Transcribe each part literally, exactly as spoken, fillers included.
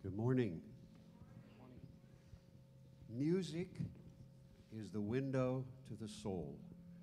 Good morning. Music is the window to the soul.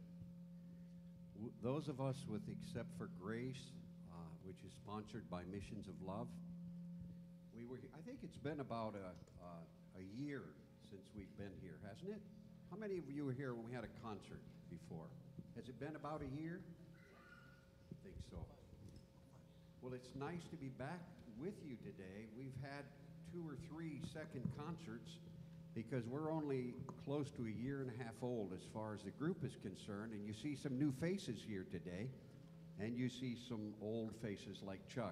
W- those of us with Except for Grace, uh, which is sponsored by Missions of Love, we were. he- I think it's been about a uh, a year since we've been here, hasn't it? How many of you were here when we had a concert before? Has it been about a year? I think so. Well, it's nice to be back with you today. We've had two or three second concerts because we're only close to a year and a half old as far as the group is concerned, and you see some new faces here today, and you see some old faces like Chuck.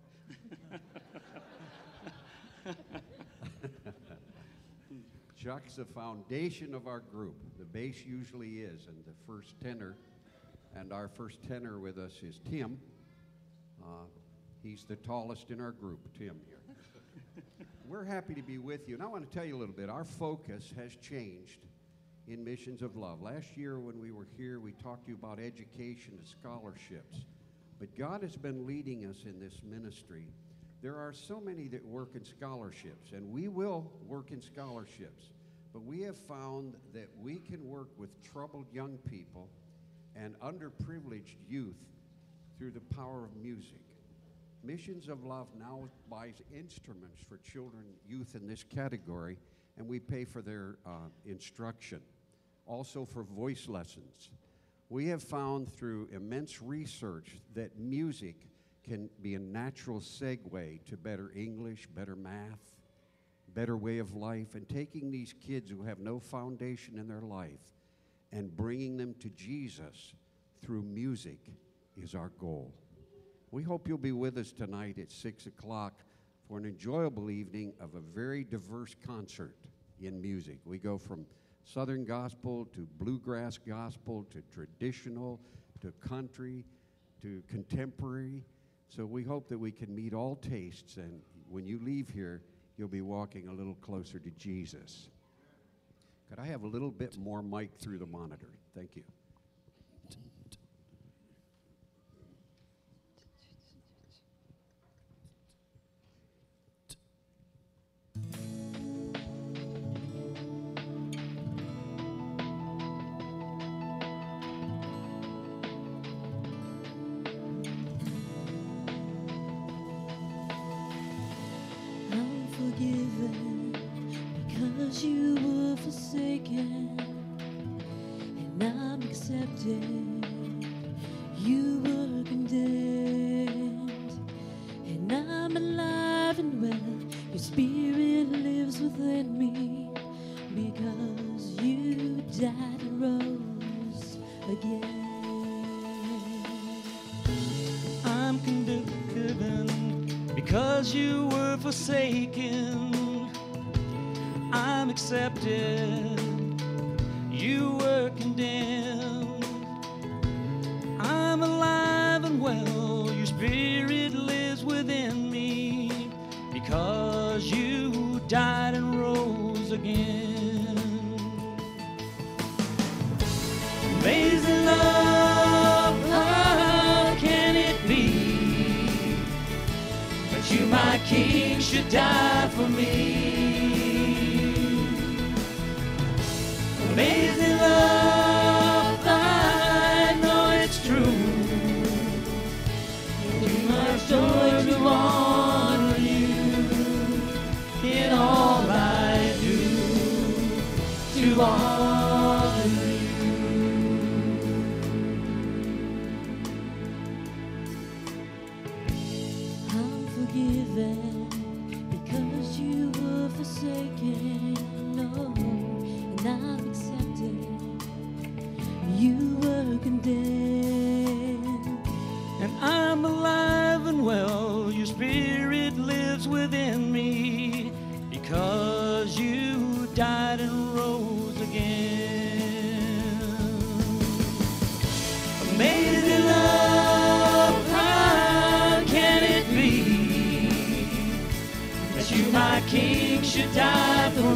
Chuck's the foundation of our group. The bass usually is, and the first tenor, and our first tenor with us is Tim. Uh, he's the tallest in our group, Tim here. We're happy to be with you, and I want to tell you a little bit. Our focus has changed in Missions of Love. Last year when we were here, we talked to you about education and scholarships, but God has been leading us in this ministry. There are so many that work in scholarships, and we will work in scholarships, but we have found that we can work with troubled young people and underprivileged youth through the power of music. Missions of Love now buys instruments for children, youth in this category, and we pay for their uh, instruction. Also for voice lessons. We have found through immense research that music can be a natural segue to better English, better math, better way of life, and taking these kids who have no foundation in their life and bringing them to Jesus through music is our goal. We hope you'll be with us tonight at six o'clock for an enjoyable evening of a very diverse concert in music. We go from Southern gospel to bluegrass gospel to traditional to country to contemporary. So we hope that we can meet all tastes, and when you leave here, you'll be walking a little closer to Jesus. Could I have a little bit more mic through the monitor? Thank you. I'm forgiven because you were forsaken, and I'm accepted. You were condemned, and I'm alive and well. Your spirit lives within me because you died and rose again. I'm forgiven because you were forsaken. I'm accepted. You were condemned. I'm alive and well. Your spirit lives within me because you died and rose again. Amazing love, how can it be that you, my King, should die for me? Amazing love, I know it's true. It's my joy to honor you in all I do, to honor you. I'm forgiven because you were forsaken, no, and I'm accepted. You were condemned, And I'm alive and well. Your spirit lives within me because you died and rose again. Amazing love, how can it be that you, my King, should die for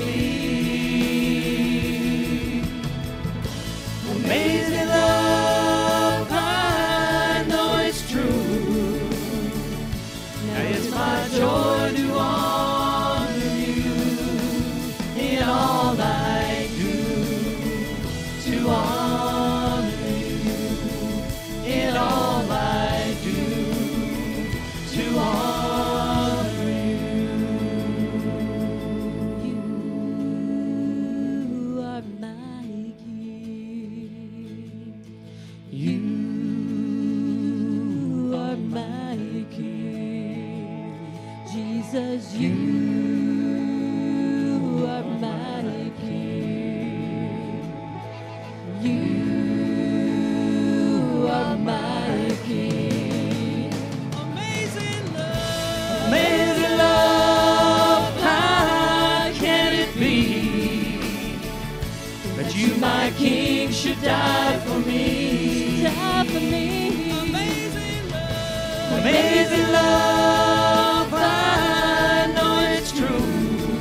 me? Amazing love, I know it's true. Now it's my joy to honor Jesus, you are my King. You are my King. Amazing love, amazing love, how can it be that you, my King, should die for me? Die for me. Amazing love, amazing love, I know it's true.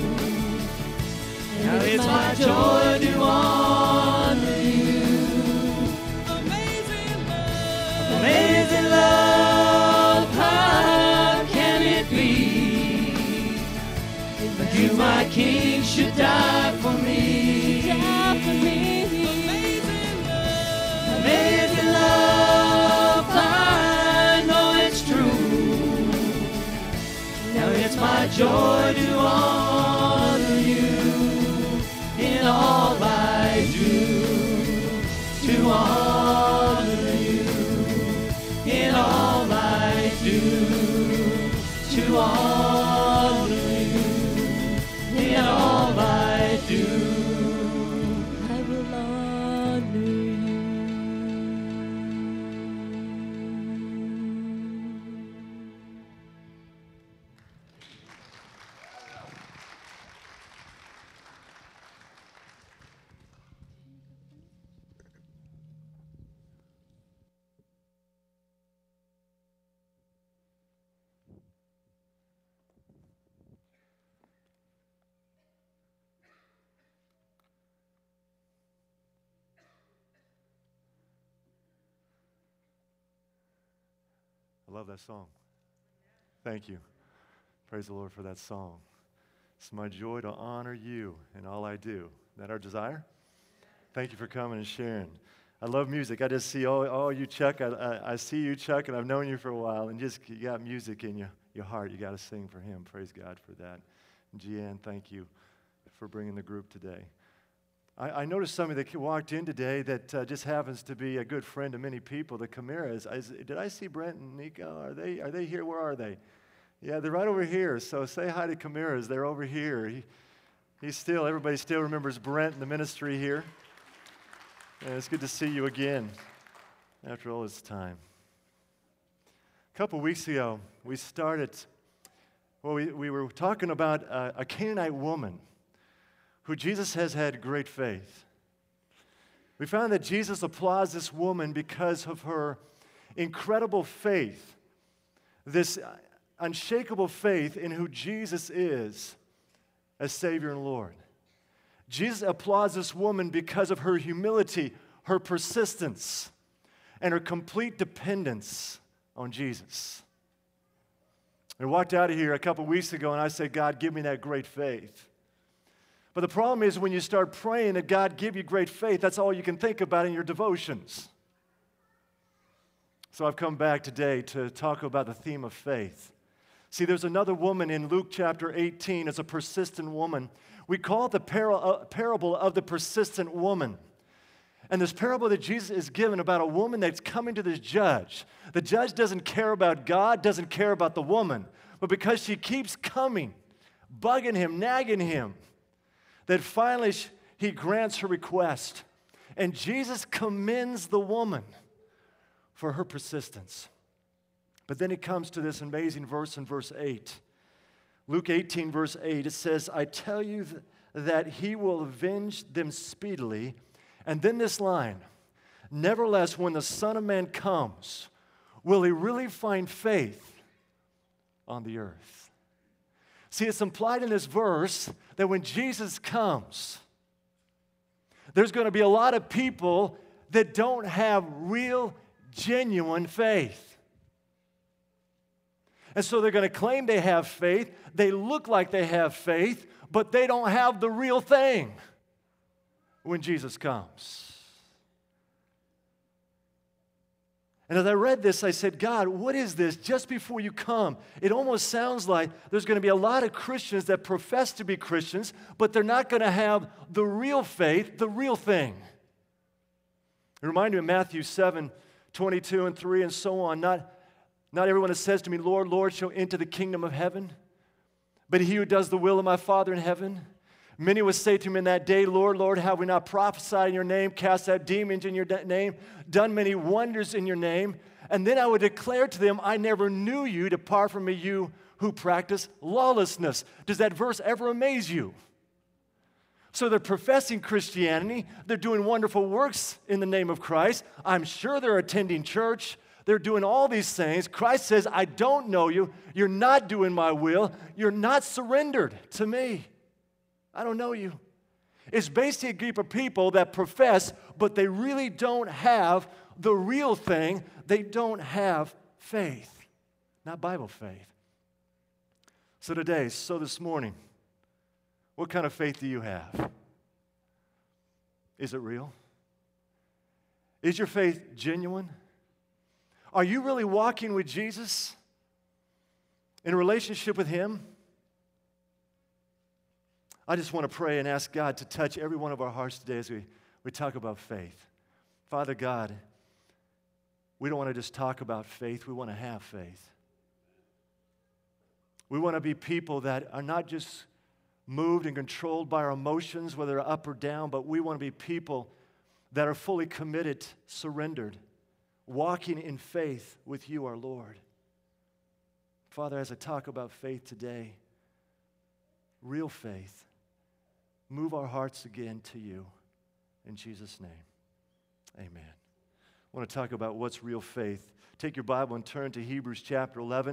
Now it's my joy to honor you. Amazing love, amazing love, how can it be that you, my King, should die for me? Die for me. Amazing love, amazing love, I know it's true. Now it's my joy to honor you in all I do, to honor you in all I do, to honor you in all I do. I will honor you. I love that song. Thank you. Praise the Lord for that song. It's my joy to honor you in all I do. Is that our desire? Thank you for coming and sharing. I love music. I just see all, all you, Chuck. I, I, I see you, Chuck, and I've known you for a while, and just you got music in your, your heart. You got to sing for him. Praise God for that. And Jeanne, thank you for bringing the group today. I, I noticed somebody that walked in today that uh, just happens to be a good friend to many people, the Camaras. I, did I see Brent and Nico? Are they, are they here? Where are they? Yeah, they're right over here. So say hi to Camaras. They're over here. He, he's still, everybody still remembers Brent and the ministry here. And it's good to see you again after all this time. A couple weeks ago, we started, well, we, we were talking about a, a Canaanite woman who Jesus has had great faith. We found that Jesus applauds this woman because of her incredible faith, this unshakable faith in who Jesus is as Savior and Lord. Jesus applauds this woman because of her humility, her persistence, and her complete dependence on Jesus. I walked out of here a couple weeks ago and I said, God, give me that great faith. But the problem is when you start praying that God give you great faith, that's all you can think about in your devotions. So I've come back today to talk about the theme of faith. See, there's another woman in Luke chapter eighteen. It's a persistent woman. We call it the par- parable of the persistent woman. And this parable that Jesus is given about a woman that's coming to this judge. The judge doesn't care about God, doesn't care about the woman. But because she keeps coming, bugging him, nagging him, that finally he grants her request. And Jesus commends the woman for her persistence. But then it comes to this amazing verse in verse eight. Luke eighteen, verse eight, it says, I tell you th- that he will avenge them speedily. And then this line, nevertheless, when the Son of Man comes, will he really find faith on the earth? See, it's implied in this verse that when Jesus comes, there's going to be a lot of people that don't have real, genuine faith. And so they're going to claim they have faith. They look like they have faith, but they don't have the real thing when Jesus comes. And as I read this, I said, God, what is this? Just before you come, it almost sounds like there's going to be a lot of Christians that profess to be Christians, but they're not going to have the real faith, the real thing. It reminded me of Matthew seven, twenty-two and three and so on. Not, not everyone that says to me, Lord, Lord, shall enter the kingdom of heaven, but he who does the will of my Father in heaven. Many will say to him in that day, Lord, Lord, have we not prophesied in your name, cast out demons in your name, done many wonders in your name? And then I would declare to them, I never knew you. Depart from me, you who practice lawlessness. Does that verse ever amaze you? So they're professing Christianity. They're doing wonderful works in the name of Christ. I'm sure they're attending church. They're doing all these things. Christ says, I don't know you. You're not doing my will. You're not surrendered to me. I don't know you. It's basically a group of people that profess, but they really don't have the real thing. They don't have faith, not Bible faith. So today, so this morning, what kind of faith do you have? Is it real? Is your faith genuine? Are you really walking with Jesus in a relationship with Him? I just want to pray and ask God to touch every one of our hearts today as we, we talk about faith. Father God, we don't want to just talk about faith, we want to have faith. We want to be people that are not just moved and controlled by our emotions, whether up or down, but we want to be people that are fully committed, surrendered, walking in faith with you, our Lord. Father, as I talk about faith today, real faith, move our hearts again to you. In Jesus' name, amen. I want to talk about what's real faith. Take your Bible and turn to Hebrews chapter eleven.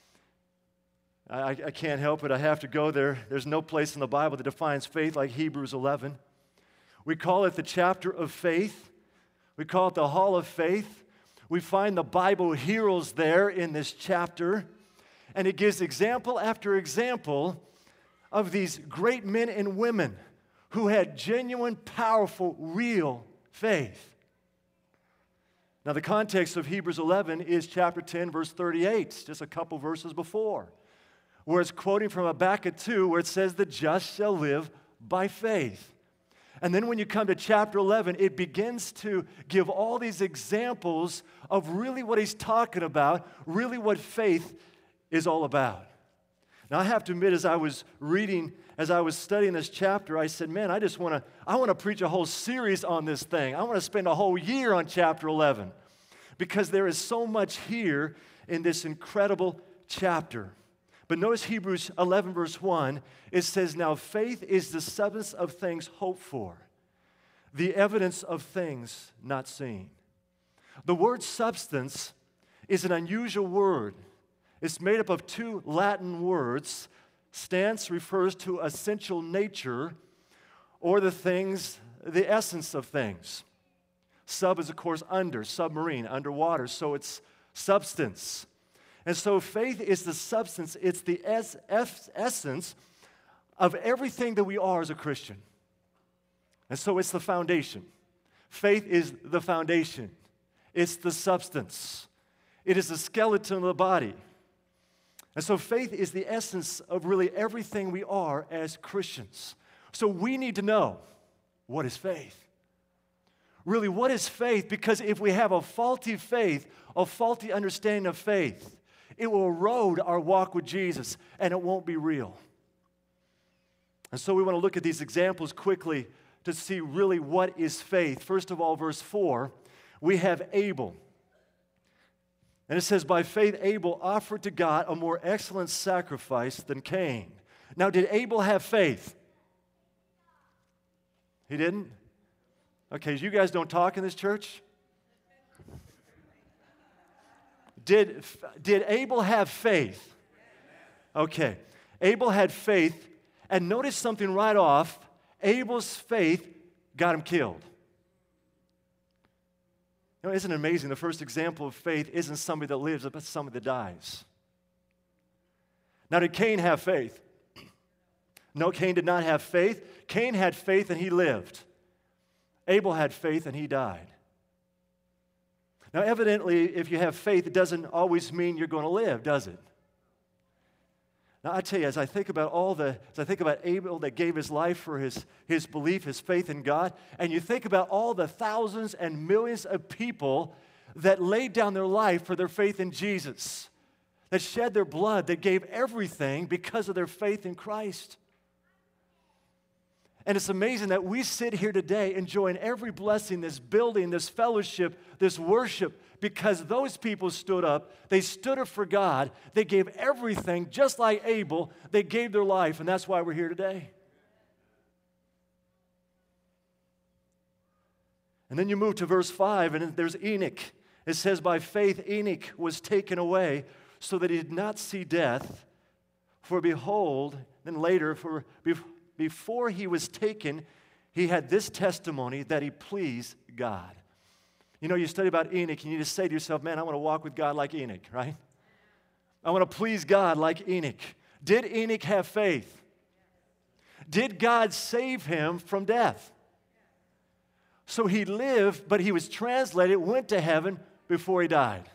I, I can't help it. I have to go there. There's no place in the Bible that defines faith like Hebrews eleven. We call it the chapter of faith. We call it the hall of faith. We find the Bible heroes there in this chapter. And it gives example after example of these great men and women who had genuine, powerful, real faith. Now, the context of Hebrews eleven is chapter ten, verse thirty-eight, just a couple verses before, where it's quoting from Habakkuk two, where it says, the just shall live by faith. And then when you come to chapter eleven, it begins to give all these examples of really what he's talking about, really what faith is all about. Now, I have to admit, as I was reading, as I was studying this chapter, I said, man, I just want to, I want to preach a whole series on this thing. I want to spend a whole year on chapter eleven because there is so much here in this incredible chapter. But notice Hebrews eleven, verse one, it says, now faith is the substance of things hoped for, the evidence of things not seen. The word substance is an unusual word. It's made up of two Latin words. Stance refers to essential nature or the things, the essence of things. Sub is, of course, under, submarine, underwater, so it's substance. And so faith is the substance, it's the es- es- essence of everything that we are as a Christian. And so it's the foundation. Faith is the foundation. It's the substance. It is the skeleton of the body. And so faith is the essence of really everything we are as Christians. So we need to know, what is faith? Really, what is faith? Because if we have a faulty faith, a faulty understanding of faith, it will erode our walk with Jesus, and it won't be real. And so we want to look at these examples quickly to see really what is faith. First of all, verse four, we have Abel. And it says, by faith Abel offered to God a more excellent sacrifice than Cain. Now, did Abel have faith? He didn't? Okay, you guys don't talk in this church? Did, did Abel have faith? Okay, Abel had faith, and notice something right off. Abel's faith got him killed. You know, isn't it amazing? The first example of faith isn't somebody that lives, but somebody that dies. Now, did Cain have faith? No, Cain did not have faith. Cain had faith and he lived. Abel had faith and he died. Now, evidently, if you have faith, it doesn't always mean you're going to live, does it? Now, I tell you, as I think about all the, as I think about Abel that gave his life for his, his belief, his faith in God, and you think about all the thousands and millions of people that laid down their life for their faith in Jesus. that shed their blood, that gave everything because of their faith in Christ. And it's amazing that we sit here today enjoying every blessing, this building, this fellowship, this worship, because those people stood up. They stood up for God. They gave everything, just like Abel. They gave their life, and that's why we're here today. And then you move to verse five, and there's Enoch. It says, by faith Enoch was taken away so that he did not see death. For behold, then later, for before he was taken, he had this testimony that he pleased God. You know, you study about Enoch, and you just say to yourself, man, I want to walk with God like Enoch, right? I want to please God like Enoch. Did Enoch have faith? Did God save him from death? So he lived, but he was translated, went to heaven before he died.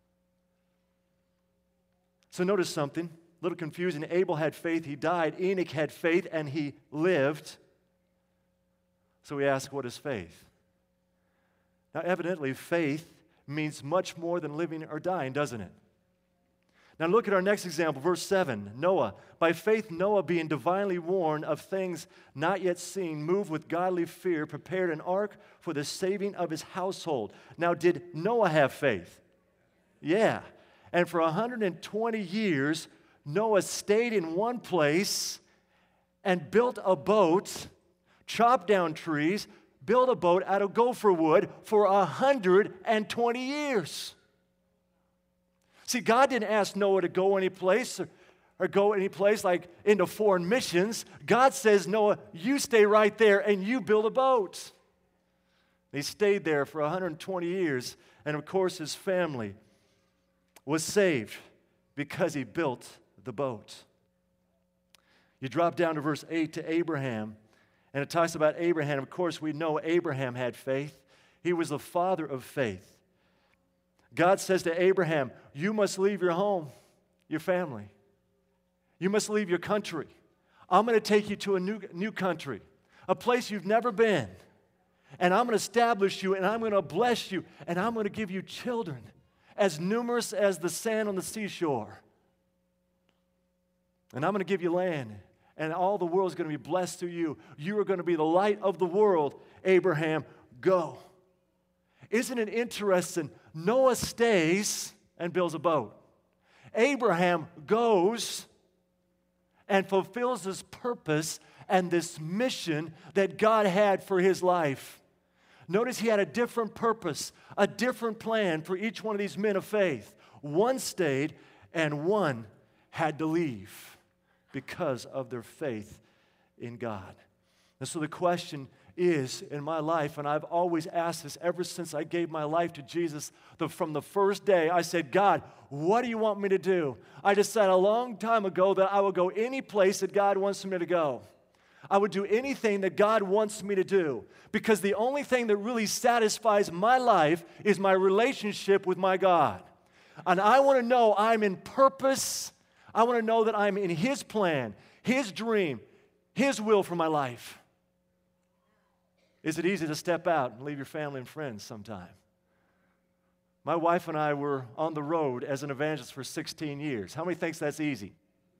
So notice something, a little confusing. Abel had faith, he died. Enoch had faith, and he lived. So we ask, what is faith? Now, evidently, faith means much more than living or dying, doesn't it? Now, look at our next example, verse seven. Noah. By faith, Noah, being divinely warned of things not yet seen, moved with godly fear, prepared an ark for the saving of his household. Now, did Noah have faith? Yeah. And for one hundred twenty years, Noah stayed in one place and built a boat, chopped down trees, built a boat out of gopher wood for one hundred twenty years. See, God didn't ask Noah to go any place or, or go any place like into foreign missions. God says, Noah, you stay right there and you build a boat. He stayed there for one hundred twenty years, and of course his family was saved because he built the boat. You drop down to verse eight to Abraham, and it talks about Abraham. Of course, we know Abraham had faith. He was the father of faith. God says to Abraham, you must leave your home, your family. You must leave your country. I'm going to take you to a new, new country, a place you've never been. And I'm going to establish you, and I'm going to bless you, and I'm going to give you children as numerous as the sand on the seashore. And I'm going to give you land, and all the world is going to be blessed through you. You are going to be the light of the world. Abraham, go. Isn't it interesting? Noah stays and builds a boat. Abraham goes and fulfills this purpose and this mission that God had for his life. Notice he had a different purpose, a different plan for each one of these men of faith. One stayed and one had to leave because of their faith in God. And so the question is in my life, and I've always asked this ever since I gave my life to Jesus, the, from the first day, I said, God, what do you want me to do? I decided a long time ago that I would go any place that God wants me to go. I would do anything that God wants me to do, because the only thing that really satisfies my life is my relationship with my God. And I want to know I'm in purpose. I want to know that I'm in His plan, His dream, His will for my life. Is it easy to step out and leave your family and friends sometime? My wife and I were on the road as an evangelist for sixteen years. How many thinks that's easy?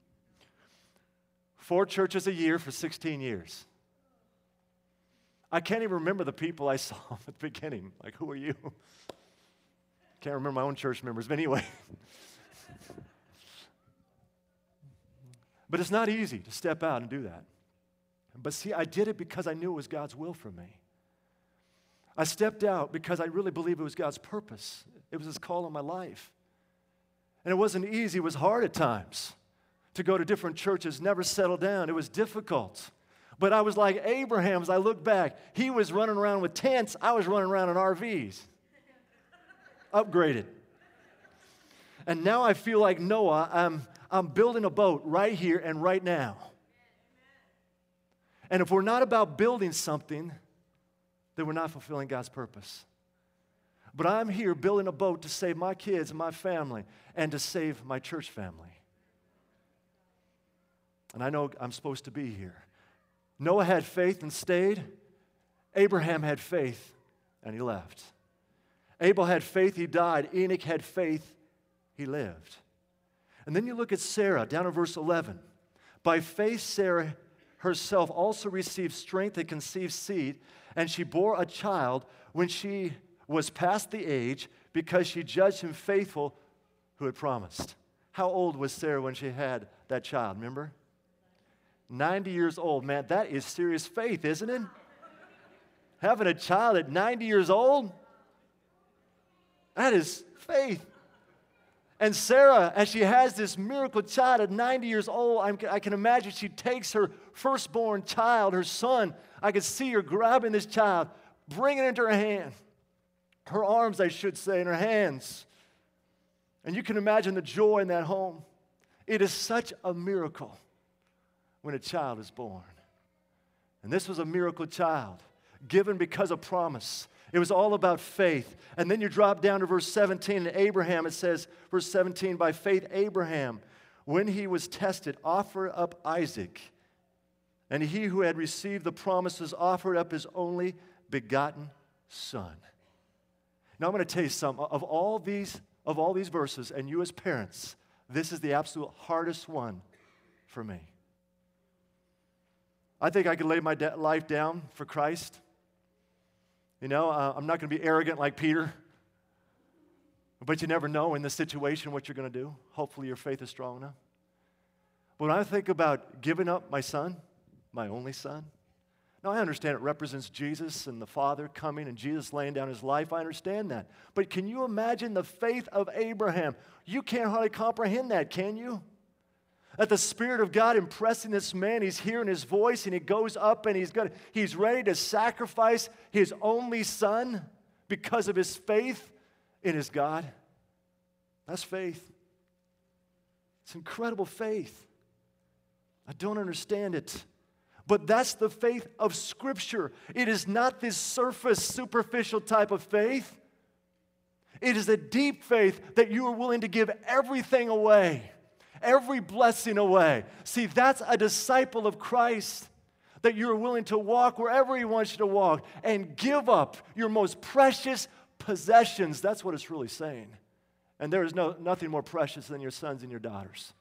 Four churches a year for sixteen years. I can't even remember the people I saw at the beginning. Like, who are you? Can't remember my own church members, but anyway. But it's not easy to step out and do that. But see, I did it because I knew it was God's will for me. I stepped out because I really believe it was God's purpose. It was His call on my life. And it wasn't easy. It was hard at times to go to different churches, never settle down. It was difficult. But I was like Abraham as I look back. He was running around with tents. I was running around in R Vs. Upgraded. And now I feel like Noah. I'm, I'm building a boat right here and right now. And if we're not about building something, then we're not fulfilling God's purpose. But I'm here building a boat to save my kids and my family and to save my church family. And I know I'm supposed to be here. Noah had faith and stayed. Abraham had faith and he left. Abel had faith, he died. Enoch had faith, he lived. And then you look at Sarah, down in verse eleven. By faith, Sarah herself also received strength to conceive seed, and she bore a child when she was past the age, because she judged him faithful who had promised. How old was Sarah when she had that child, remember? ninety years old. Man, that is serious faith, isn't it? Having a child at ninety years old? That is faith. And Sarah, as she has this miracle child at ninety years old, I'm, I can imagine she takes her firstborn child, her son. I can see her grabbing this child, bringing it into her hand. Her arms, I should say, in her hands. And you can imagine the joy in that home. It is such a miracle when a child is born. And this was a miracle child, given because of promise. It was all about faith. And then you drop down to verse seventeen, and Abraham, it says, verse seventeen, by faith Abraham, when he was tested, offered up Isaac. And he who had received the promises offered up his only begotten son. Now I'm going to tell you something. Of all these, of all these verses, and you as parents, this is the absolute hardest one for me. I think I could lay my de- life down for Christ. You know, uh, I'm not going to be arrogant like Peter. But you never know in this situation what you're going to do. Hopefully your faith is strong enough. But when I think about giving up my son, my only son, now I understand it represents Jesus and the Father coming and Jesus laying down his life. I understand that. But can you imagine the faith of Abraham? You can't hardly comprehend that, can you? That the Spirit of God impressing this man, he's hearing his voice, and he goes up and he's gonna, he's ready to sacrifice his only son because of his faith in his God. That's faith. It's incredible faith. I don't understand it. But that's the faith of Scripture. It is not this surface, superficial type of faith. It is a deep faith that you are willing to give everything away. Every blessing away. See, that's a disciple of Christ, that you're willing to walk wherever he wants you to walk and give up your most precious possessions. That's what it's really saying. And there is no, nothing more precious than your sons and your daughters.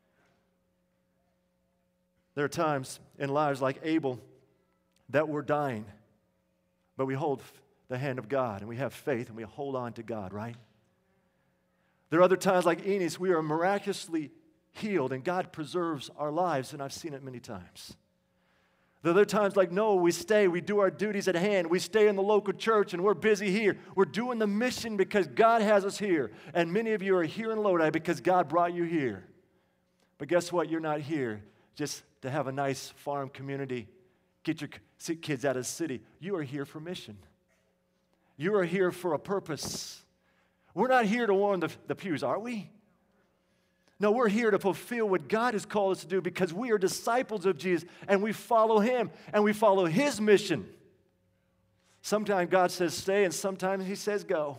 There are times in lives like Abel that we're dying, but we hold the hand of God and we have faith and we hold on to God, right? There are other times like Enos, we are miraculously healed, and God preserves our lives, and I've seen it many times. There are other times like Noah, we stay, we do our duties at hand, we stay in the local church, and we're busy here. We're doing the mission because God has us here, and many of you are here in Lodi because God brought you here. But guess what? You're not here just to have a nice farm community, get your kids out of the city. You are here for mission. You are here for a purpose. We're not here to warm the, the pews, are we? No, we're here to fulfill what God has called us to do because we are disciples of Jesus and we follow him and we follow his mission. Sometimes God says stay and sometimes he says go.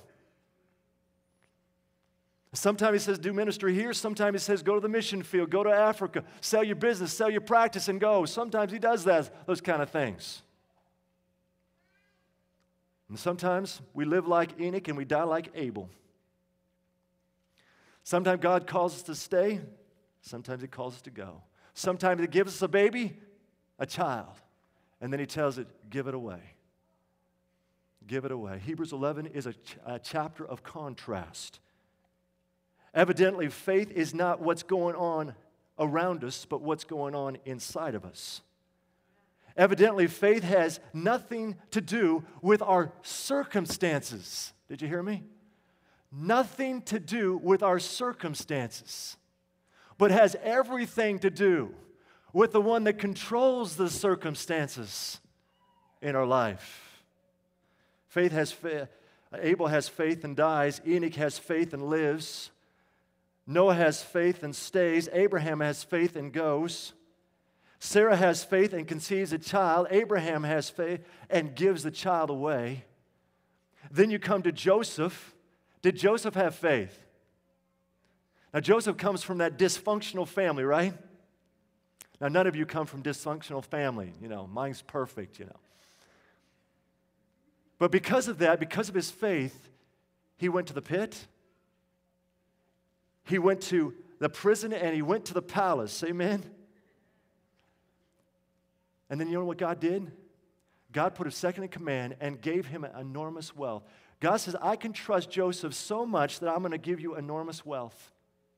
Sometimes he says do ministry here. Sometimes he says go to the mission field, go to Africa, sell your business, sell your practice and go. Sometimes he does that, those kind of things. And sometimes we live like Enoch and we die like Abel. Sometimes God calls us to stay. Sometimes he calls us to go. Sometimes he gives us a baby, a child, and then he tells it, give it away. Give it away. Hebrews eleven is a, ch- a chapter of contrast. Evidently, faith is not what's going on around us, but what's going on inside of us. Evidently, faith has nothing to do with our circumstances. Did you hear me? Nothing to do with our circumstances, but has everything to do with the one that controls the circumstances in our life. Faith has fa- Abel has faith and dies. Enoch has faith and lives. Noah has faith and stays. Abraham has faith and goes. Sarah has faith and conceives a child. Abraham has faith and gives the child away. Then you come to Joseph. Did Joseph have faith? Now, Joseph comes from that dysfunctional family, right? Now, none of you come from dysfunctional family. You know, mine's perfect, you know. But because of that, because of his faith, he went to the pit. He went to the prison and he went to the palace. Amen? And then you know what God did? God put a second in command and gave him enormous wealth. God says, I can trust Joseph so much that I'm going to give you enormous wealth.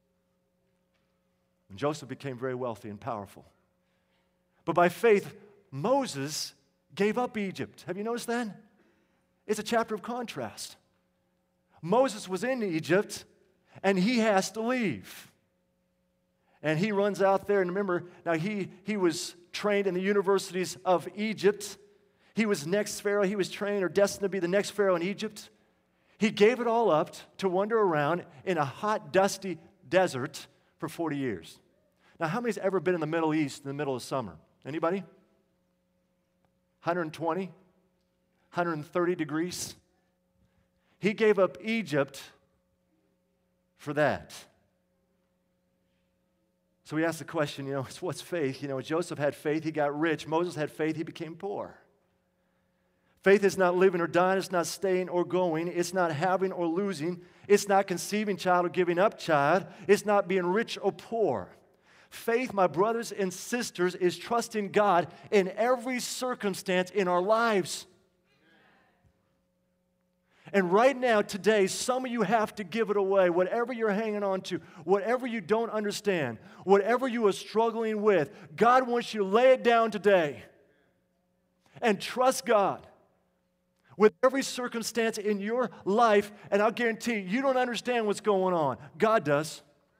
And Joseph became very wealthy and powerful. But by faith, Moses gave up Egypt. Have you noticed that? It's a chapter of contrast. Moses was in Egypt, and he has to leave. And he runs out there, and remember, now he, he was trained in the universities of Egypt. He was next Pharaoh. He was trained or destined to be the next Pharaoh in Egypt. He gave it all up to wander around in a hot, dusty desert for forty years. Now, how many's ever been in the Middle East in the middle of summer? Anybody? one hundred twenty? one hundred thirty degrees? He gave up Egypt for that. So we ask the question, you know, what's faith? You know, Joseph had faith, he got rich. Moses had faith, he became poor. Faith is not living or dying, it's not staying or going, it's not having or losing, it's not conceiving child or giving up child, it's not being rich or poor. Faith, my brothers and sisters, is trusting God in every circumstance in our lives. And right now, today, some of you have to give it away. Whatever you're hanging on to, whatever you don't understand, whatever you are struggling with, God wants you to lay it down today and trust God with every circumstance in your life. And I'll guarantee you, you don't understand what's going on. God does.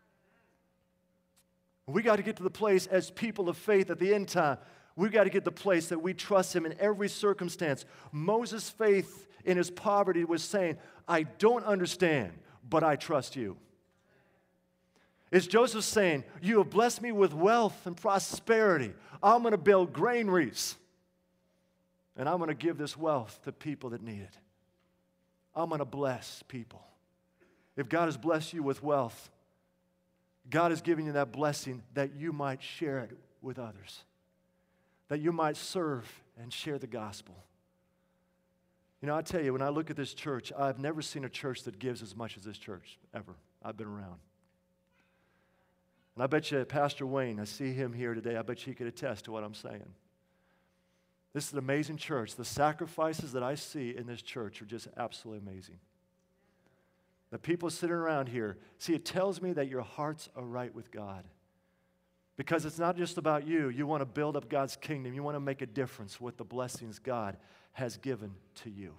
We got to get to the place as people of faith at the end time. We've got to get to the place that we trust Him in every circumstance. Moses' faith in his poverty was saying, I don't understand, but I trust you. It's Joseph saying, you have blessed me with wealth and prosperity. I'm going to build granaries, and I'm going to give this wealth to people that need it. I'm going to bless people. If God has blessed you with wealth, God is giving you that blessing that you might share it with others, that you might serve and share the gospel. You know, I tell you, when I look at this church, I've never seen a church that gives as much as this church, ever. I've been around. And I bet you, Pastor Wayne, I see him here today, I bet you he could attest to what I'm saying. This is an amazing church. The sacrifices that I see in this church are just absolutely amazing. The people sitting around here, see, it tells me that your hearts are right with God. Because it's not just about you. You want to build up God's kingdom. You want to make a difference with the blessings God has given to you.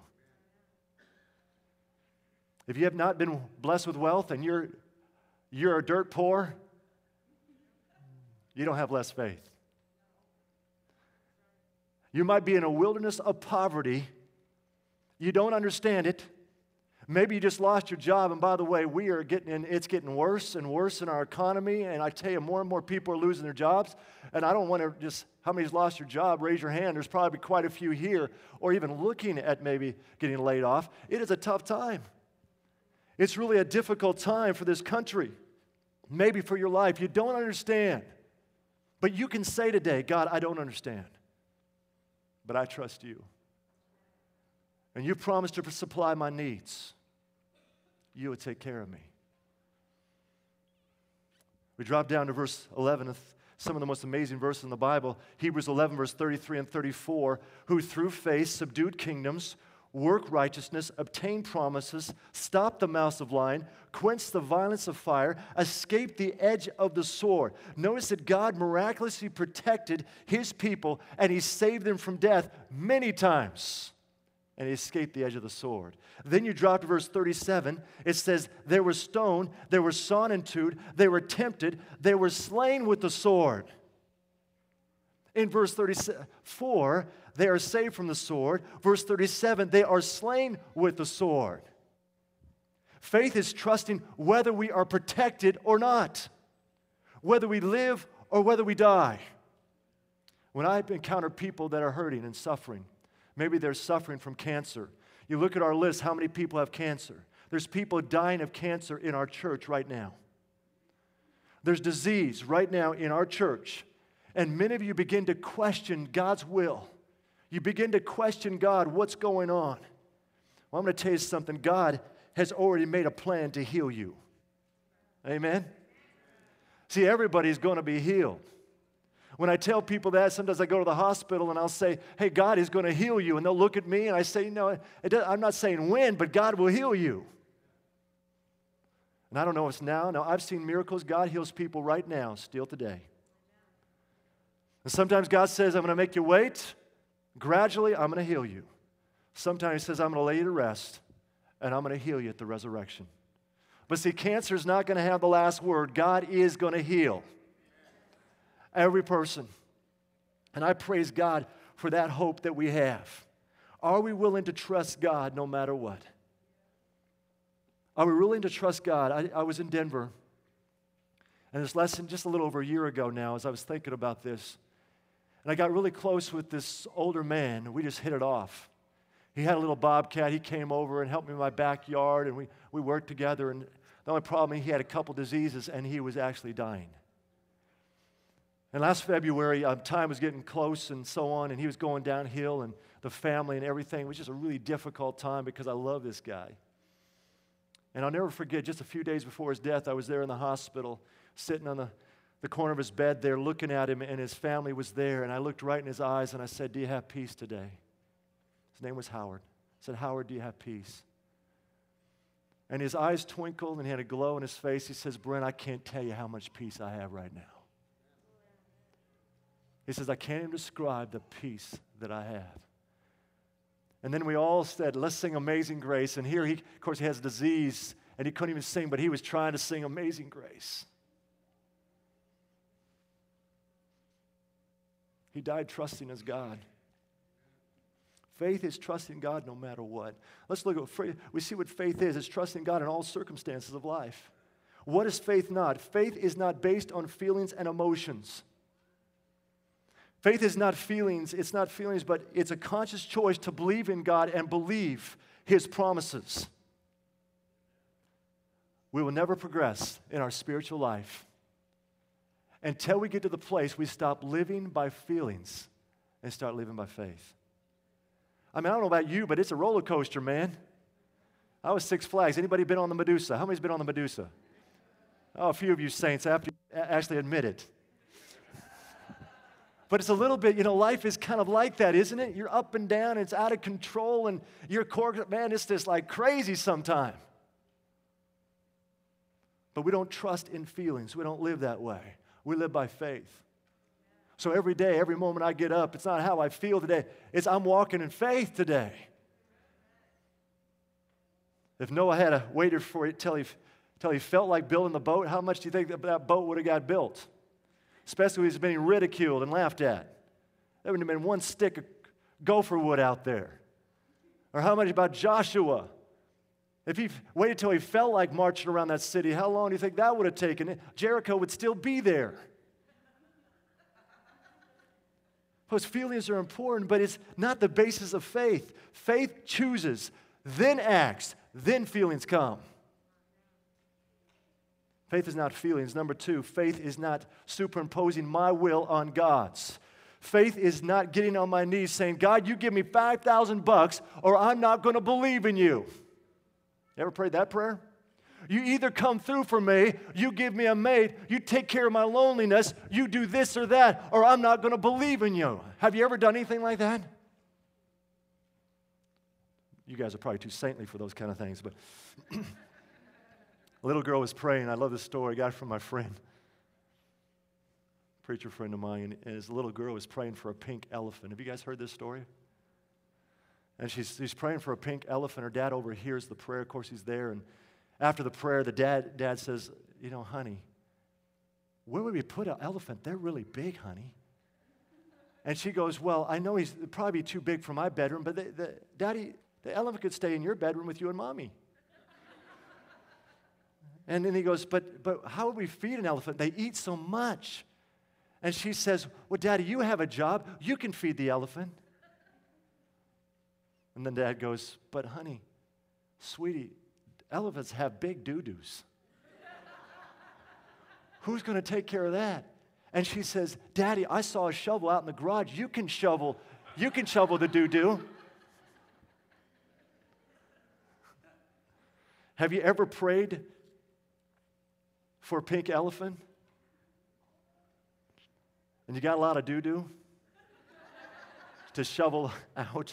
If you have not been blessed with wealth and you're, you're dirt poor, you don't have less faith. You might be in a wilderness of poverty. You don't understand it. Maybe you just lost your job, and by the way, we are getting in, it's getting worse and worse in our economy, and I tell you, more and more people are losing their jobs, and I don't want to just, how many's lost your job? Raise your hand. There's probably quite a few here, or even looking at maybe getting laid off. It is a tough time. It's really a difficult time for this country, maybe for your life. You don't understand, but you can say today, God, I don't understand, but I trust you. And you promised to supply my needs. You would take care of me. We drop down to verse eleven, some of the most amazing verses in the Bible. Hebrews eleven, verse thirty-three and thirty-four, who through faith subdued kingdoms, work righteousness, obtain promises, stop the mouths of lion, quench the violence of fire, escape the edge of the sword. Notice that God miraculously protected His people, and He saved them from death many times. And he escaped the edge of the sword. Then you drop to verse thirty-seven. It says, they were stoned, they were sawn in two, they were tempted, they were slain with the sword. In verse thirty-four, they are saved from the sword. Verse thirty-seven, they are slain with the sword. Faith is trusting whether we are protected or not, whether we live or whether we die. When I encounter people that are hurting and suffering, maybe they're suffering from cancer. You look at our list, how many people have cancer? There's people dying of cancer in our church right now. There's disease right now in our church. And many of you begin to question God's will. You begin to question God, what's going on? Well, I'm going to tell you something. God has already made a plan to heal you. Amen? See, everybody's going to be healed. When I tell people that, sometimes I go to the hospital and I'll say, hey, God is going to heal you. And they'll look at me and I say, no, it does, I'm not saying when, but God will heal you. And I don't know if it's now. Now, I've seen miracles. God heals people right now, still today. And sometimes God says, I'm going to make you wait. Gradually, I'm going to heal you. Sometimes He says, I'm going to lay you to rest, and I'm going to heal you at the resurrection. But see, cancer is not going to have the last word. God is going to heal every person. And I praise God for that hope that we have. Are we willing to trust God no matter what? Are we willing to trust God? I, I was in Denver, and this lesson just a little over a year ago now as I was thinking about this. And I got really close with this older man, and we just hit it off. He had a little bobcat. He came over and helped me in my backyard, and we, we worked together. And the only problem, he had a couple diseases, and he was actually dying. And last February, um, time was getting close and so on, and he was going downhill, and the family and everything. It was just a really difficult time because I love this guy. And I'll never forget, just a few days before his death, I was there in the hospital, sitting on the, the corner of his bed there, looking at him, and his family was there. And I looked right in his eyes, and I said, do you have peace today? His name was Howard. I said, Howard, do you have peace? And his eyes twinkled, and he had a glow in his face. He says, Brent, I can't tell you how much peace I have right now. He says, I can't even describe the peace that I have. And then we all said, let's sing Amazing Grace. And here, he, of course, he has disease, and he couldn't even sing, but he was trying to sing Amazing Grace. He died trusting his God. Faith is trusting God no matter what. Let's look at, we see what faith is. It's trusting God in all circumstances of life. What is faith not? Faith is not based on feelings and emotions. Faith is not feelings, it's not feelings, but it's a conscious choice to believe in God and believe His promises. We will never progress in our spiritual life until we get to the place we stop living by feelings and start living by faith. I mean, I don't know about you, but it's a roller coaster, man. I was Six Flags. Anybody been on the Medusa? How many's been on the Medusa? Oh, a few of you saints have to actually admit it. But it's a little bit, you know, life is kind of like that, isn't it? You're up and down, and it's out of control, and your core, man, it's just like crazy sometimes. But we don't trust in feelings. We don't live that way. We live by faith. So every day, every moment I get up, it's not how I feel today. It's I'm walking in faith today. If Noah had waited for it till he, till he felt like building the boat, how much do you think that, that boat would have got built? Especially when he's being ridiculed and laughed at. There would have been one stick of gopher wood out there. Or how much about Joshua? If he waited till he felt like marching around that city, how long do you think that would have taken? Jericho would still be there. Those feelings are important, but it's not the basis of faith. Faith chooses, then acts, then feelings come. Faith is not feelings. Number two, faith is not superimposing my will on God's. Faith is not getting on my knees saying, God, you give me five thousand bucks or I'm not going to believe in you. You ever prayed that prayer? You either come through for me, you give me a mate, you take care of my loneliness, you do this or that, or I'm not going to believe in you. Have you ever done anything like that? You guys are probably too saintly for those kind of things, but a little girl was praying. I love this story. I got it from my friend, preacher friend of mine, and his little girl was praying for a pink elephant. Have you guys heard this story? And she's, she's praying for a pink elephant. Her dad overhears the prayer. Of course, he's there. And after the prayer, the dad, dad says, you know, honey, where would we put an elephant? They're really big, honey. And she goes, well, I know he's probably too big for my bedroom, but the, the, Daddy, the elephant could stay in your bedroom with you and Mommy. And then he goes, but, but how would we feed an elephant? They eat so much. And she says, well, Daddy, you have a job. You can feed the elephant. And then Dad goes, but honey, sweetie, elephants have big doo-doos. Who's going to take care of that? And she says, Daddy, I saw a shovel out in the garage. You can shovel, you can shovel the doo-doo. Have you ever prayed for a pink elephant and you got a lot of doo-doo to shovel out.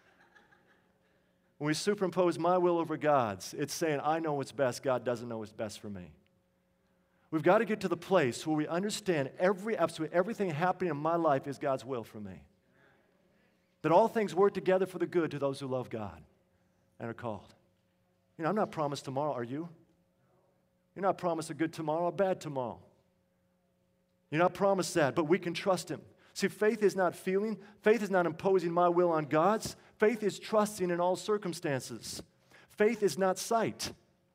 When we superimpose my will over God's, it's saying, I know what's best, God doesn't know what's best for me. We've got to get to the place where we understand every, absolutely everything happening in my life is God's will for me. That all things work together for the good to those who love God and are called. You know, I'm not promised tomorrow, are you? You're not promised a good tomorrow or a bad tomorrow. You're not promised that, but we can trust Him. See, faith is not feeling. Faith is not imposing my will on God's. Faith is trusting in all circumstances. Faith is not sight.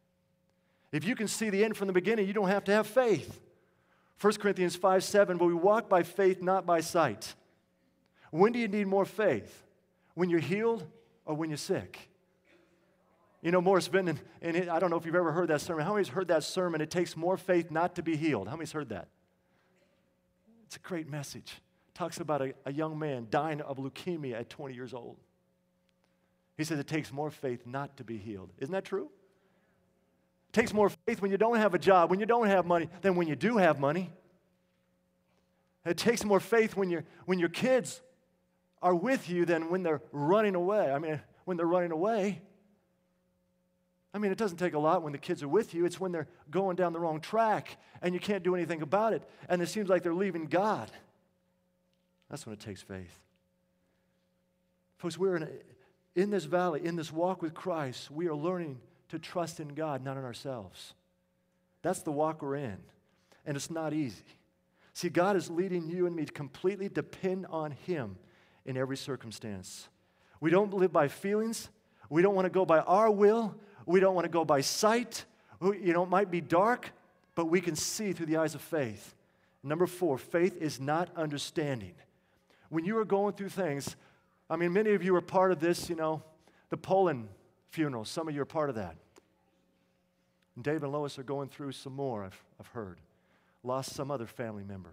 If you can see the end from the beginning, you don't have to have faith. First Corinthians five seven, but we walk by faith, not by sight. When do you need more faith? When you're healed or when you're sick? You know, Morris Benton, and it, I don't know if you've ever heard that sermon. How many's heard that sermon? It takes more faith not to be healed. How many's heard that? It's a great message. It talks about a, a young man dying of leukemia at twenty years old. He says it takes more faith not to be healed. Isn't that true? It takes more faith when you don't have a job, when you don't have money, than when you do have money. It takes more faith when, you're, when your kids are with you than when they're running away. I mean, when they're running away. I mean, it doesn't take a lot when the kids are with you. It's when they're going down the wrong track and you can't do anything about it, and it seems like they're leaving God. That's when it takes faith. Folks, we're in, a, in this valley, in this walk with Christ, we are learning to trust in God, not in ourselves. That's the walk we're in, and it's not easy. See, God is leading you and me to completely depend on Him in every circumstance. We don't live by feelings. We don't want to go by our will. We don't want to go by sight. You know, it might be dark, but we can see through the eyes of faith. Number four, faith is not understanding. When you are going through things, I mean, many of you are part of this, you know, the Poland funeral. Some of you are part of that. And Dave and Lois are going through some more, I've, I've heard. Lost some other family member.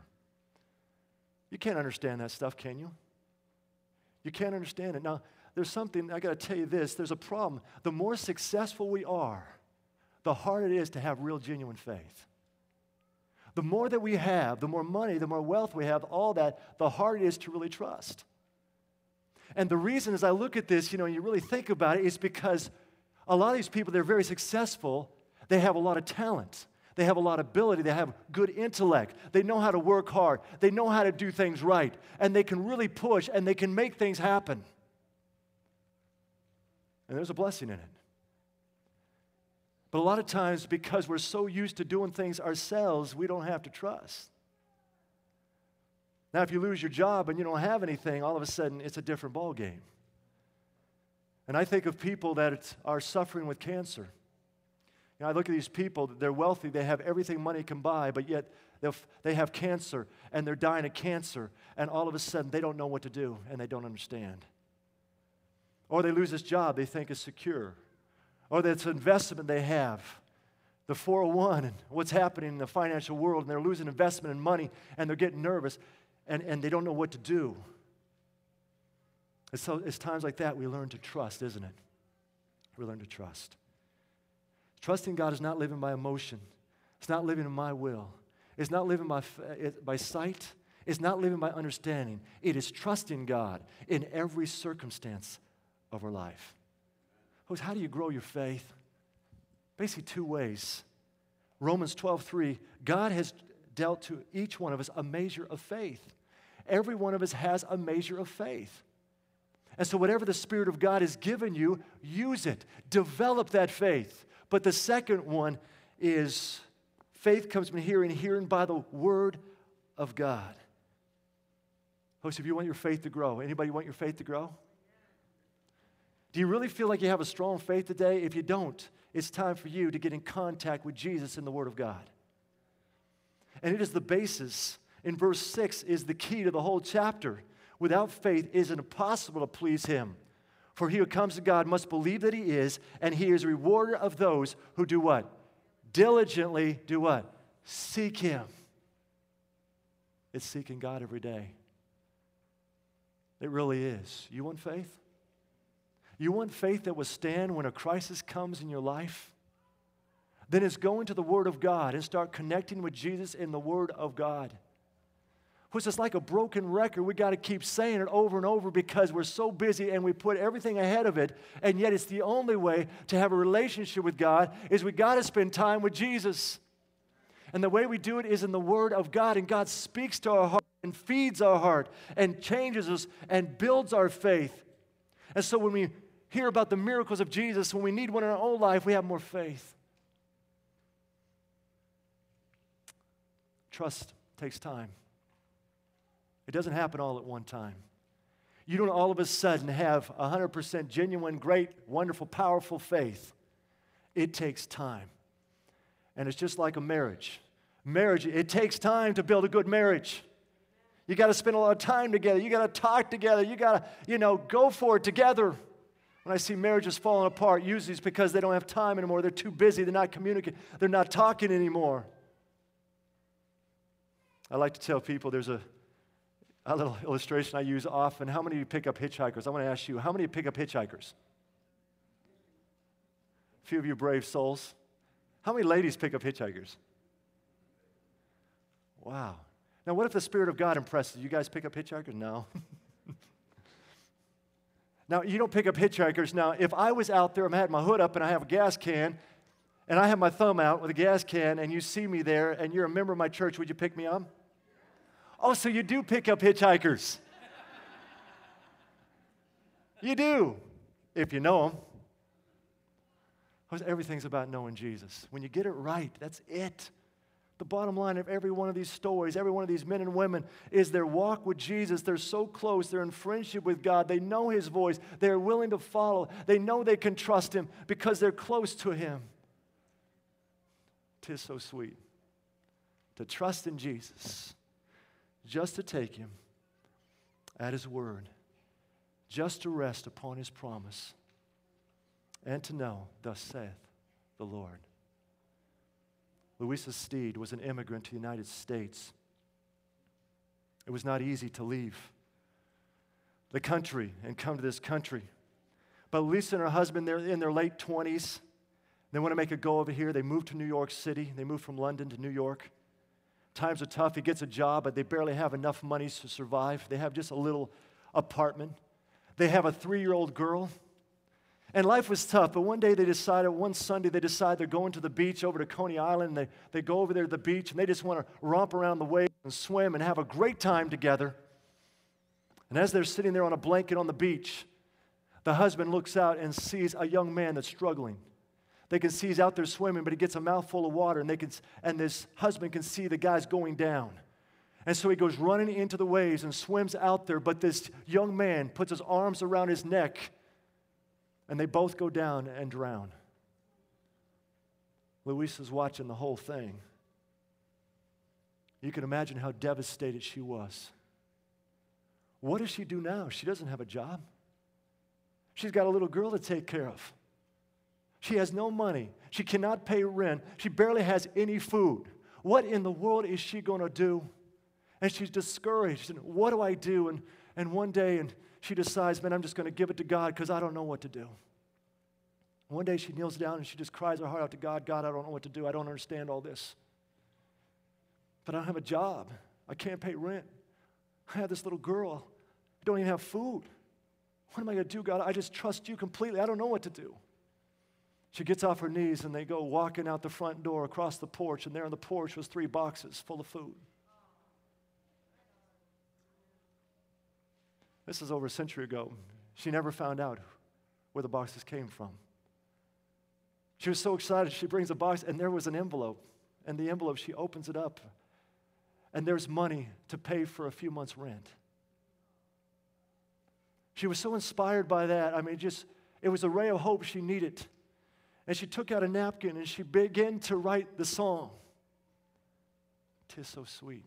You can't understand that stuff, can you? You can't understand it. Now, there's something, I got to tell you this, there's a problem. The more successful we are, the harder it is to have real, genuine faith. The more that we have, the more money, the more wealth we have, all that, the harder it is to really trust. And the reason as I look at this, you know, and you really think about it, is because a lot of these people, they're very successful, they have a lot of talent. They have a lot of ability. They have good intellect. They know how to work hard. They know how to do things right. And they can really push and they can make things happen. And there's a blessing in it. But a lot of times, because we're so used to doing things ourselves, we don't have to trust. Now, if you lose your job and you don't have anything, all of a sudden it's a different ballgame. And I think of people that are suffering with cancer. You know, I look at these people, they're wealthy, they have everything money can buy, but yet they have cancer, and they're dying of cancer, and all of a sudden they don't know what to do, and they don't understand. Or they lose this job they think is secure. Or that's an investment they have, the four oh one, and what's happening in the financial world, and they're losing investment and money, and they're getting nervous, and, and they don't know what to do. And so it's times like that we learn to trust, isn't it? We learn to trust. Trusting God is not living by emotion. It's not living in my will. It's not living by, by sight. It's not living by understanding. It is trusting God in every circumstance of our life. Folks, how do you grow your faith? Basically two ways. Romans twelve three, God has dealt to each one of us a measure of faith. Every one of us has a measure of faith. And so whatever the Spirit of God has given you, use it. Develop that faith. But the second one is faith comes from hearing, hearing by the Word of God. Folks, if you want your faith to grow, anybody want your faith to grow? Do you really feel like you have a strong faith today? If you don't, it's time for you to get in contact with Jesus in the Word of God. And it is the basis, in verse six, is the key to the whole chapter. Without faith, it is impossible to please Him. For he who comes to God must believe that He is, and He is a rewarder of those who do what? Diligently do what? Seek Him. It's seeking God every day. It really is. You want faith? You want faith that will stand when a crisis comes in your life? Then it's going to the Word of God and start connecting with Jesus in the Word of God. Which is like a broken record. We got to keep saying it over and over because we're so busy and we put everything ahead of it. And yet it's the only way to have a relationship with God is we got to spend time with Jesus. And the way we do it is in the Word of God. And God speaks to our heart and feeds our heart and changes us and builds our faith. And so when we hear about the miracles of Jesus, when we need one in our own life, we have more faith. Trust takes time. It doesn't happen all at one time. You don't all of a sudden have one hundred percent genuine, great, wonderful, powerful faith. It takes time. And it's just like a marriage. Marriage, it takes time to build a good marriage. You got to spend a lot of time together. You got to talk together. You got to, you know, go for it together. When I see marriages falling apart, usually it's because they don't have time anymore. They're too busy. They're not communicating. They're not talking anymore. I like to tell people there's a A little illustration I use often. How many of you pick up hitchhikers? I want to ask you, how many of you pick up hitchhikers? A few of you brave souls. How many ladies pick up hitchhikers? Wow. Now, what if the Spirit of God impresses you? You guys pick up hitchhikers? No. Now, you don't pick up hitchhikers. Now, if I was out there, I had my hood up and I have a gas can, and I have my thumb out with a gas can, and you see me there, and you're a member of my church, would you pick me up? Oh, so you do pick up hitchhikers. You do, if you know them. Because everything's about knowing Jesus. When you get it right, that's it. The bottom line of every one of these stories, every one of these men and women, is their walk with Jesus. They're so close. They're in friendship with God. They know His voice. They're willing to follow. They know they can trust Him because they're close to Him. 'Tis so sweet to trust in Jesus. Just to take Him at His word, just to rest upon His promise, and to know, thus saith the Lord. Louisa Steed was an immigrant to the United States. It was not easy to leave the country and come to this country. But Louisa and her husband, they're in their late twenties. They want to make a go of it here. They moved to New York City. They moved from London to New York. Times are tough. He gets a job, but they barely have enough money to survive. They have just a little apartment. They have a three-year-old girl. And life was tough, but one day they decided, one Sunday they decide they're going to the beach over to Coney Island. They, they go over there to the beach, and they just want to romp around the waves and swim and have a great time together. And as they're sitting there on a blanket on the beach, the husband looks out and sees a young man that's struggling. They can see he's out there swimming, but he gets a mouthful of water, and they can, and this husband can see the guy's going down. And so he goes running into the waves and swims out there, but this young man puts his arms around his neck, and they both go down and drown. Louisa's watching the whole thing. You can imagine how devastated she was. What does she do now? She doesn't have a job. She's got a little girl to take care of. She has no money. She cannot pay rent. She barely has any food. What in the world is she going to do? And she's discouraged. And what do I do? And, and one day, and she decides, man, I'm just going to give it to God because I don't know what to do. One day she kneels down and she just cries her heart out to God. God, I don't know what to do. I don't understand all this. But I don't have a job. I can't pay rent. I have this little girl. I don't even have food. What am I going to do, God? I just trust you completely. I don't know what to do. She gets off her knees and they go walking out the front door across the porch, and there on the porch was three boxes full of food. This is over a century ago. She never found out where the boxes came from. She was so excited, she brings a box, and there was an envelope. And the envelope, she opens it up, and there's money to pay for a few months' rent. She was so inspired by that. I mean, just, it was a ray of hope she needed. And she took out a napkin and she began to write the song. 'Tis so sweet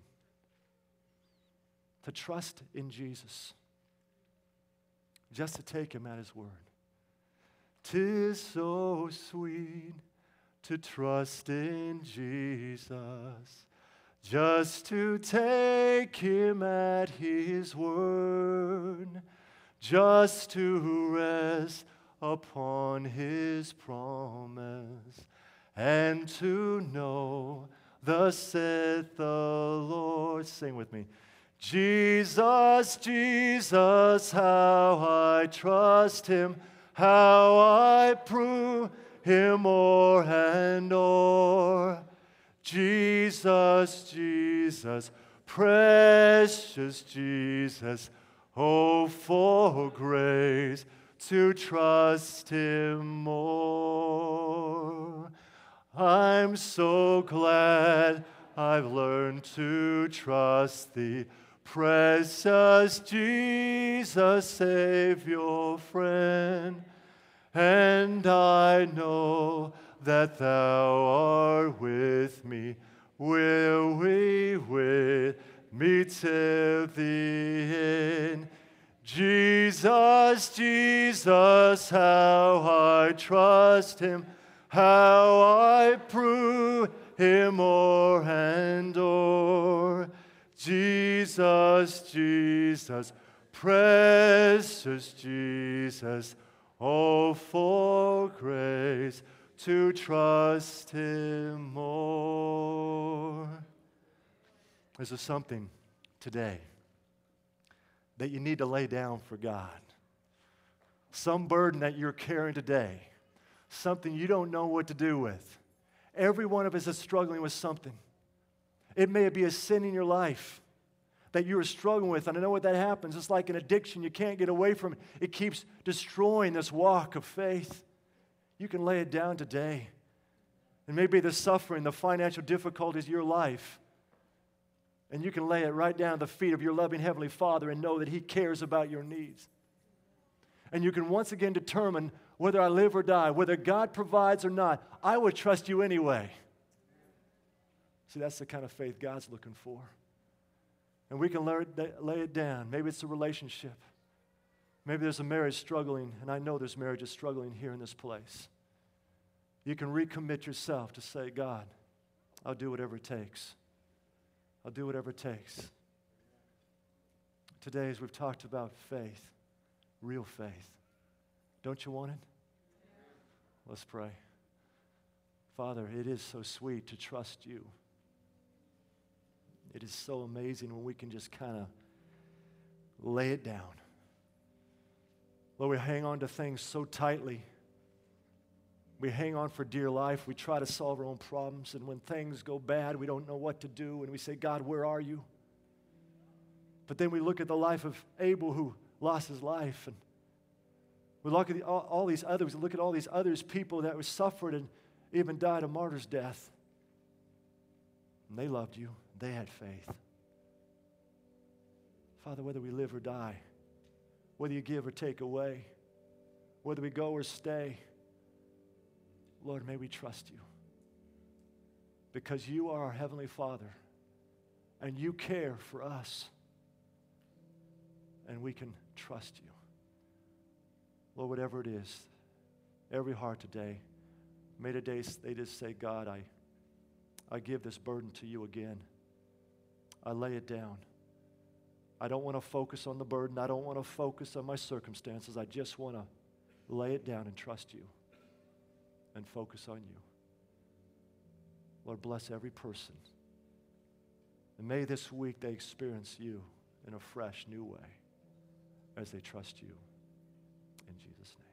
to trust in Jesus, just to take Him at His word. 'Tis so sweet to trust in Jesus, just to take Him at His word, just to rest upon His promise, and to know, thus saith the Lord. Sing with me. Jesus, Jesus, how I trust him, how I prove him o'er and o'er. Jesus, Jesus, precious Jesus, oh, for grace to trust him more. I'm so glad I've learned to trust thee, precious Jesus, Savior, friend. And I know that thou art with me, will we with me till the end. Jesus, Jesus, how I trust him, how I prove him o'er and o'er. Jesus, Jesus, precious Jesus, oh, for grace to trust him more. Is there something today that you need to lay down for God? Some burden that you're carrying today, something you don't know what to do with. Every one of us is struggling with something. It may be a sin in your life that you are struggling with, and I know what that happens. It's like an addiction. You can't get away from it. It keeps destroying this walk of faith. You can lay it down today. And maybe the suffering, the financial difficulties of your life, and you can lay it right down at the feet of your loving Heavenly Father and know that He cares about your needs. And you can once again determine whether I live or die, whether God provides or not. I would trust you anyway. See, that's the kind of faith God's looking for. And we can lay it down. Maybe it's a relationship. Maybe there's a marriage struggling, and I know there's marriages struggling here in this place. You can recommit yourself to say, God, I'll do whatever it takes. I'll do whatever it takes. Today, as we've talked about faith, real faith, don't you want it? Let's pray. Father, it is so sweet to trust you. It is so amazing when we can just kind of lay it down. Lord, we hang on to things so tightly. We hang on for dear life. We try to solve our own problems. And when things go bad, we don't know what to do. And we say, God, where are you? But then we look at the life of Abel who lost his life. And we look at the, all, all these others. We look at all these others, people that were suffered and even died a martyr's death. And they loved you. They had faith. Father, whether we live or die, whether you give or take away, whether we go or stay, Lord, may we trust you. Because you are our Heavenly Father, and you care for us, and we can trust you. Lord, whatever it is, every heart today, may today they just say, God, I, I give this burden to you again. I lay it down. I don't want to focus on the burden. I don't want to focus on my circumstances. I just want to lay it down and trust you and focus on you. Lord, bless every person. And may this week they experience you in a fresh, new way as they trust you. In Jesus' name.